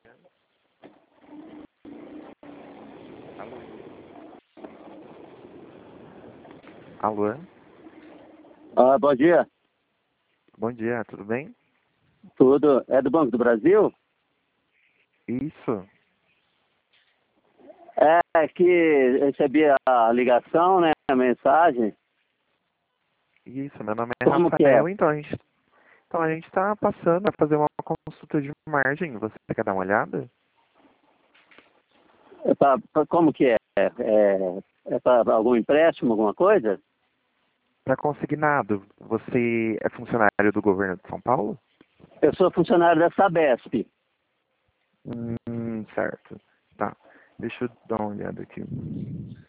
Alô? Alô? Bom dia. Bom dia, tudo bem? Tudo. É do Banco do Brasil? Isso, É que recebi a ligação, né? A mensagem. isso, meu nome é Como que é? Rafael, então a gente tá passando a fazer uma consulta de margem, você quer dar uma olhada? Como que é? É para algum empréstimo, alguma coisa? Para consignado, você é funcionário do governo de São Paulo? Eu sou funcionário da Sabesp. Certo. Tá, deixa eu dar uma olhada aqui.